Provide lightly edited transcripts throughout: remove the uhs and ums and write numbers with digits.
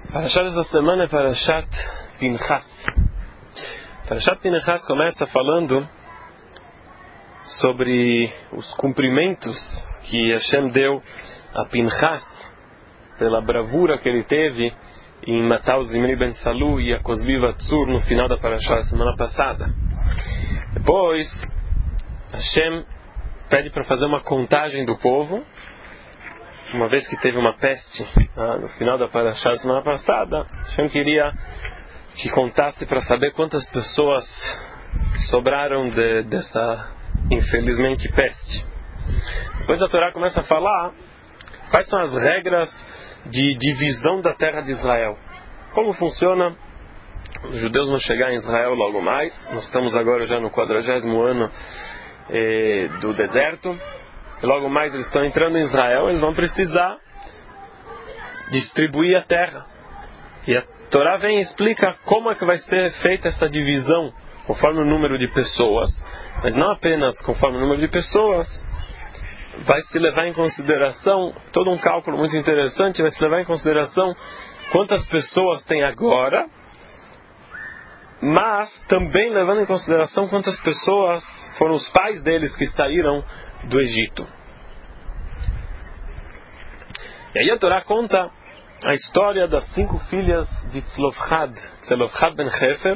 Parashat essa semana é Parashat Pinchas. Parashat Pinchas começa falando sobre os cumprimentos que Hashem deu a Pinchas pela bravura que ele teve em matar o Zimri Ben Salu e a Kozbi Vatsur no final da Parashat semana passada. Depois Hashem pede para fazer uma contagem do povo, uma vez que teve uma peste no final da Parashat semana passada. Hashem queria que contasse para saber quantas pessoas sobraram dessa infelizmente peste. Depois a Torá começa a falar quais são as regras de divisão da terra de Israel. Como funciona? Os judeus vão chegar em Israel logo mais. Nós estamos agora já no 40º ano do deserto. E logo mais eles estão entrando em Israel. Eles vão precisar distribuir a terra. E a Torá vem e explica como é que vai ser feita essa divisão conforme o número de pessoas. Mas não apenas conforme o número de pessoas. Vai se levar em consideração, todo um cálculo muito interessante, vai se levar em consideração quantas pessoas tem agora, mas também levando em consideração quantas pessoas foram os pais deles que saíram do Egito. E aí a Torá conta a história das 5 filhas de Tzlofchad ben Hefer,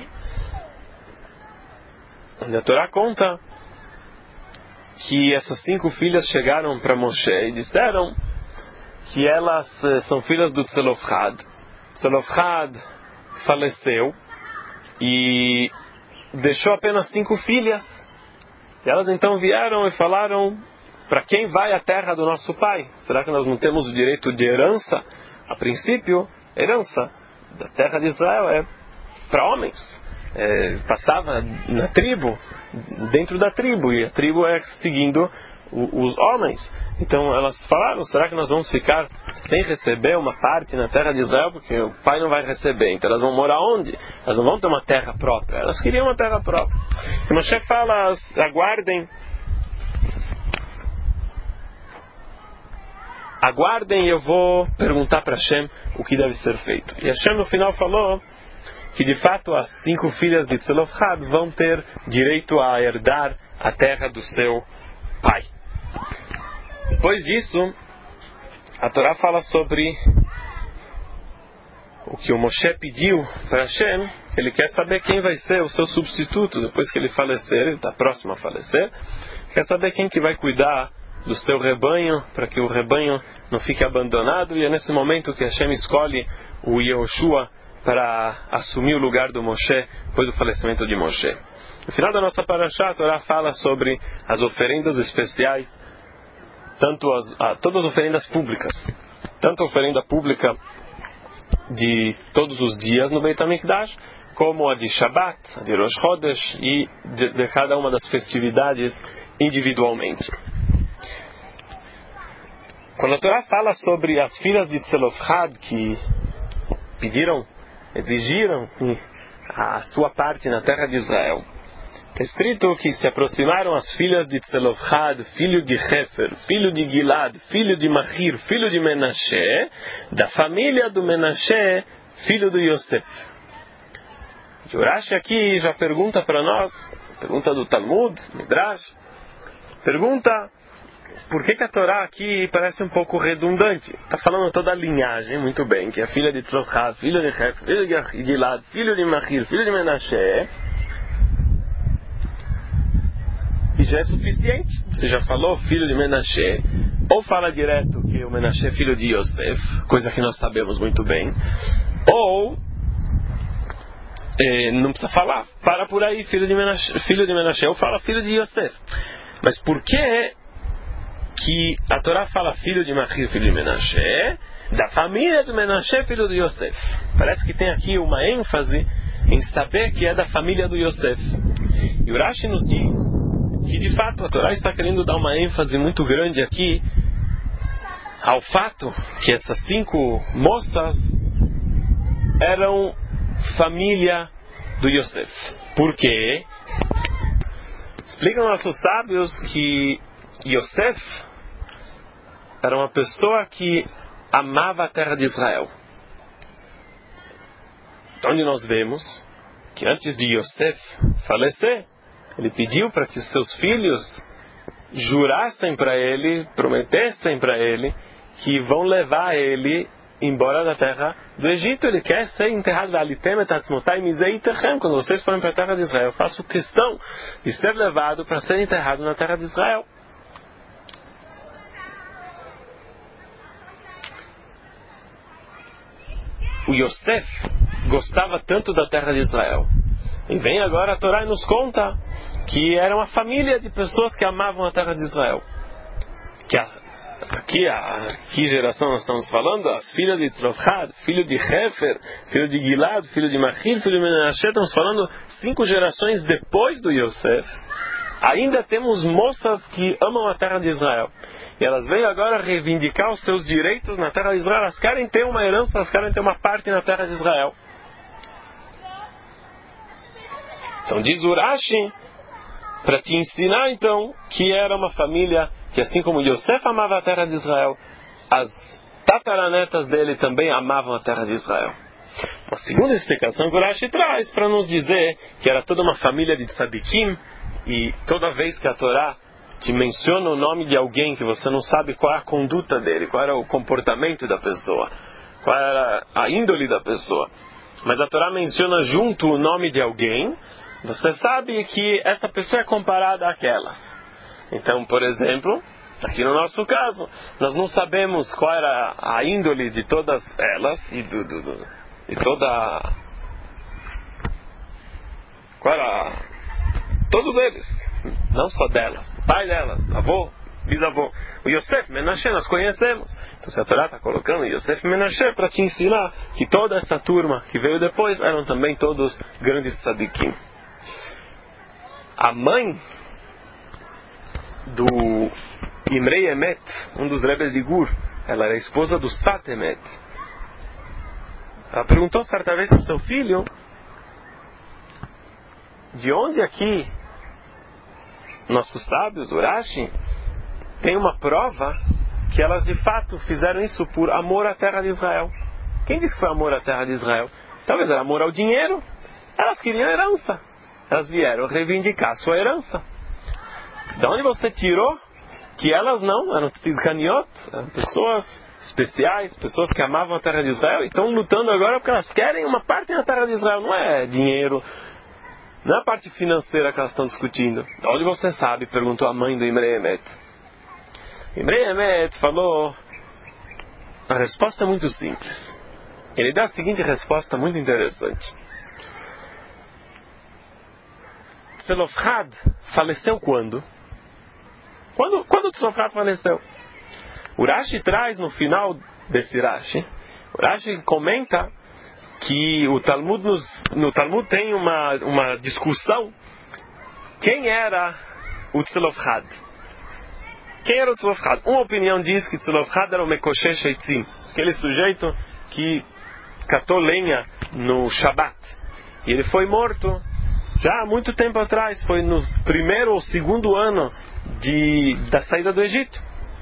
onde a Torá conta que essas 5 filhas chegaram para Moshe e disseram que elas são filhas do Tzlofchad. Tzlofchad faleceu e deixou apenas 5 filhas. E elas então vieram e falaram: para quem vai a terra do nosso pai? Será que nós não temos o direito de herança? A princípio, herança da terra de Israel é para homens. Passava na tribo, dentro da tribo, e a tribo é seguindo os homens. Então elas falaram: será que nós vamos ficar sem receber uma parte na terra de Israel, porque o pai não vai receber? Então elas vão morar onde? Elas não vão ter uma terra própria. Elas queriam uma terra própria. E Moshe fala: aguardem, eu vou perguntar para Hashem o que deve ser feito. E Hashem no final falou que de fato as 5 filhas de Tzlofchad vão ter direito a herdar a terra do seu pai. Depois disso, a Torá fala sobre o que o Moshe pediu para Hashem, que ele quer saber quem vai ser o seu substituto depois que ele falecer. Ele está próximo a falecer, quer saber quem que vai cuidar do seu rebanho, para que o rebanho não fique abandonado. E é nesse momento que Hashem escolhe o Yehoshua para assumir o lugar do Moshe depois do falecimento de Moshe. No final da nossa parashá, a Torá fala sobre as oferendas especiais, todas as oferendas públicas, tanto a oferenda pública de todos os dias no Beit HaMikdash, como a de Shabbat, a de Rosh Chodesh e de cada uma das festividades individualmente. Quando a Torá fala sobre as filhas de Tzlofchad que exigiram a sua parte na terra de Israel, está escrito que se aproximaram as filhas de Tzlofchad, filho de Hefer, filho de Gilad, filho de Machir, filho de Menashe, da família do Menashe, filho do Yosef. E Urashi aqui já pergunta para nós, pergunta do Talmud, Midrash, pergunta: por que a Torá aqui parece um pouco redundante? Está falando toda a linhagem, muito bem, que é filha de Tzlofchad, filho de Hefer, filho de Gilad, filho de Machir, filho de Menashe. E já é suficiente. Você já falou filho de Menashe. Ou fala direto que o Menashe é filho de Yosef, coisa que nós sabemos muito bem. Ou não precisa falar, para por aí, filho de Menashe, ou fala filho de Yosef. Mas por que a Torá fala filho de Machir, filho de Menashe, da família do Menashe, filho de Yosef? Parece que tem aqui uma ênfase em saber que é da família do Yosef. E o Rashi nos diz que de fato a Torá está querendo dar uma ênfase muito grande aqui ao fato que essas 5 moças eram família do Yosef. Por quê? Explicam nossos sábios que Yosef era uma pessoa que amava a terra de Israel. onde nós vemos que antes de Yosef falecer, ele pediu para que seus filhos jurassem para ele, prometessem para ele, que vão levar ele embora da terra do Egito. Ele quer ser enterrado ali. Quando vocês forem para a terra de Israel, eu faço questão de ser levado para ser enterrado na terra de Israel. O Yosef gostava tanto da terra de Israel. E vem agora a Torá e nos conta que era uma família de pessoas que amavam a terra de Israel. Que geração nós estamos falando? As filhas de Tzlofchad, filho de Hefer, filho de Gilad, filho de Machir, filho de Menashe. Estamos falando 5 gerações depois do Yosef. Ainda temos moças que amam a terra de Israel. E elas vêm agora reivindicar os seus direitos na terra de Israel. Elas querem ter uma herança, elas querem ter uma parte na terra de Israel. Então diz Urashi, para te ensinar então que era uma família que, assim como Yosef amava a terra de Israel, as tataranetas dele também amavam a terra de Israel. Uma segunda explicação que Urashi traz para nos dizer que era toda uma família de tzadikim, e toda vez que a Torá te menciona o nome de alguém que você não sabe qual é a conduta dele, qual era o comportamento da pessoa, qual era a índole da pessoa, mas a Torá menciona junto o nome de alguém, você sabe que essa pessoa é comparada àquelas. Então, por exemplo, aqui no nosso caso, nós não sabemos qual era a índole de todas elas e toda... Qual era... Todos eles, não só delas, do pai delas, avô, bisavô. O Yosef, Menashe, nós conhecemos. Então, se a Torá está colocando Yosef e Menashe para te ensinar que toda essa turma que veio depois eram também todos grandes tzadikim. A mãe do Imrei Emet, um dos rebes de Gur, ela era a esposa do Sfat Emet. Ela perguntou certa vez para o seu filho: de onde aqui nossos sábios, Urashi, tem uma prova que elas de fato fizeram isso por amor à terra de Israel? Quem disse que foi amor à terra de Israel? Talvez era amor ao dinheiro. Elas queriam herança. Elas vieram reivindicar sua herança. De onde você tirou que elas não eram tzidkaniot, eram pessoas especiais, pessoas que amavam a terra de Israel e estão lutando agora porque elas querem uma parte da terra de Israel? Não é dinheiro, não é a parte financeira que elas estão discutindo. De onde você sabe? Perguntou a mãe do Imrei Emet. Imrei Emet falou, a resposta é muito simples. Ele dá a seguinte resposta muito interessante. Tzlofchad faleceu quando? Quando Tzlofchad faleceu? Urashi traz no final desse Rashi, Urashi comenta que no Talmud tem uma discussão. Quem era o Tzlofchad? Quem era o Tzlofchad? Uma opinião diz que Tzlofchad era o Mekoshesh Eitzim, aquele sujeito que catou lenha no Shabat. E ele foi morto já há muito tempo atrás, foi no 1º ou 2º ano da saída do Egito.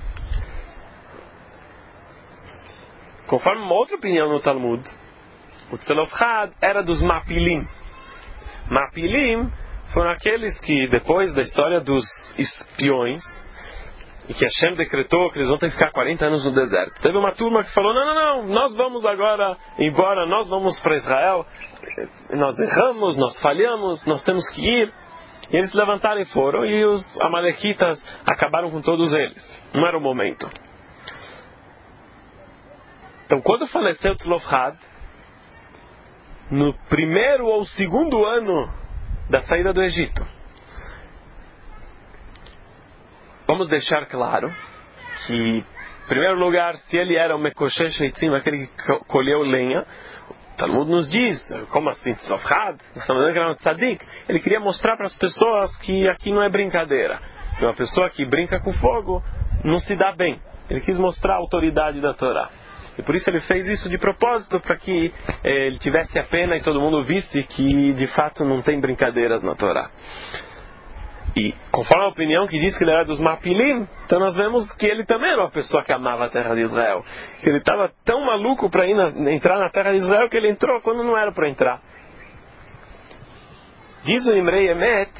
Conforme uma outra opinião no Talmud, o Tzlofchad era dos Mapilim. Mapilim foram aqueles que, depois da história dos espiões, e que Hashem decretou que eles vão ter que ficar 40 anos no deserto, teve uma turma que falou, não, nós vamos agora embora, nós vamos para Israel, nós erramos, nós falhamos, nós temos que ir. E eles se levantaram e foram, e os amalequitas acabaram com todos eles. Não era o momento. Então, quando faleceu Tzlofchad, no 1º ou 2º ano da saída do Egito, vamos deixar claro que, em primeiro lugar, se ele era o Mekoshesh Eitzim, aquele que colheu lenha, o Talmud nos diz, como assim, Tzlofchad? Nós estamos dizendo que era um tzadik. Ele queria mostrar para as pessoas que aqui não é brincadeira. Que uma pessoa que brinca com fogo não se dá bem. Ele quis mostrar a autoridade da Torá. E por isso ele fez isso de propósito, para que ele tivesse a pena e todo mundo visse que de fato não tem brincadeiras na Torá. E conforme a opinião que diz que ele era dos Mapilim, então nós vemos que ele também era uma pessoa que amava a terra de Israel. Que ele estava tão maluco para entrar na terra de Israel que ele entrou quando não era para entrar. Diz o Imrei Emet,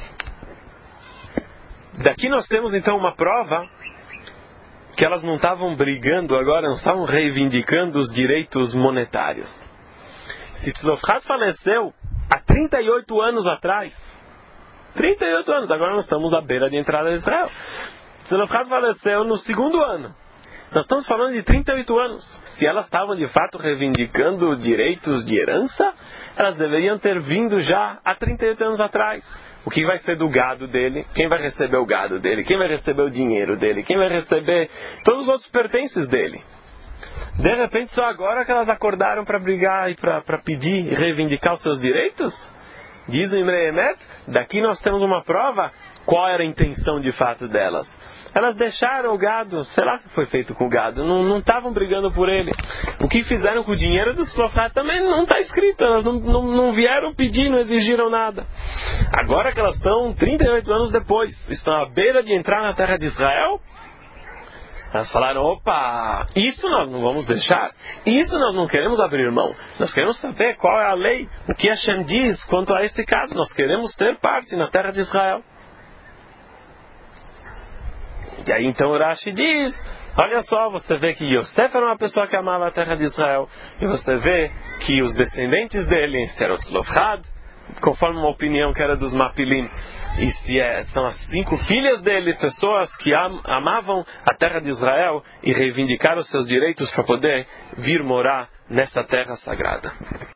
daqui nós temos então uma prova que elas não estavam brigando agora, não estavam reivindicando os direitos monetários. Se Tzlofchad faleceu há 38 anos atrás, 38 anos, agora nós estamos à beira de entrada de Israel. Tzlofchad faleceu no segundo ano. Nós estamos falando de 38 anos. Se elas estavam de fato reivindicando direitos de herança, elas deveriam ter vindo já há 38 anos atrás. O que vai ser do gado dele? Quem vai receber o gado dele? Quem vai receber o dinheiro dele? Quem vai receber todos os outros pertences dele? De repente, só agora que elas acordaram para brigar e para pedir e reivindicar os seus direitos? Diz o Imrei Emet, daqui nós temos uma prova qual era a intenção de fato delas. Elas deixaram o gado, sei lá o que foi feito com o gado, não estavam brigando por ele. O que fizeram com o dinheiro do Tzlofchad também não está escrito, elas não vieram pedir, não exigiram nada. Agora que elas estão 38 anos depois, estão à beira de entrar na terra de Israel, elas falaram, opa, isso nós não vamos deixar, isso nós não queremos abrir mão, nós queremos saber qual é a lei, o que Hashem diz quanto a esse caso, nós queremos ter parte na terra de Israel. E aí então o Rashi diz, olha só, você vê que Yosef era uma pessoa que amava a terra de Israel, e você vê que os descendentes dele, eram Tzlofchad, conforme uma opinião que era dos Mapilim, e se são as 5 filhas dele, pessoas que amavam a terra de Israel e reivindicaram seus direitos para poder vir morar nessa terra sagrada.